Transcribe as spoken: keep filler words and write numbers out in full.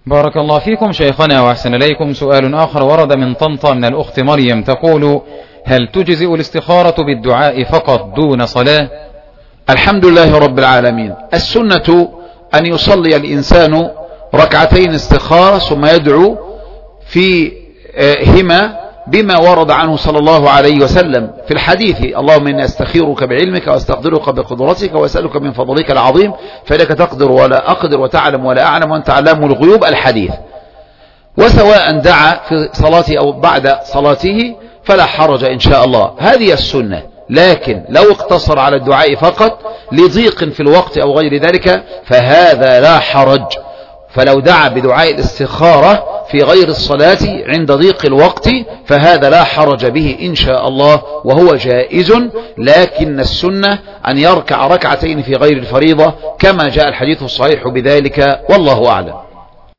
بارك الله فيكم شيخنا وأحسن إليكم. سؤال آخر ورد من طنطا من الأخت مريم تقول: هل تجزئ الاستخارة بالدعاء فقط دون صلاة؟ الحمد لله رب العالمين. السنة أن يصلي الإنسان ركعتين استخارة ثم يدعو فيهما بما ورد عنه صلى الله عليه وسلم في الحديث: اللهم إني أستخيرك بعلمك وأستقدرك بقدرتك وأسألك من فضلك العظيم فإنك تقدر ولا أقدر وتعلم ولا أعلم وأنت علام الغيوب. الحديث. وسواء دعا في صلاته أو بعد صلاته فلا حرج إن شاء الله، هذه السنة. لكن لو اقتصر على الدعاء فقط لضيق في الوقت أو غير ذلك فهذا لا حرج. فلو دعا بدعاء الاستخارة في غير الصلاة عند ضيق الوقت فهذا لا حرج به إن شاء الله وهو جائز، لكن السنة أن يركع ركعتين في غير الفريضة كما جاء الحديث الصحيح بذلك، والله أعلم.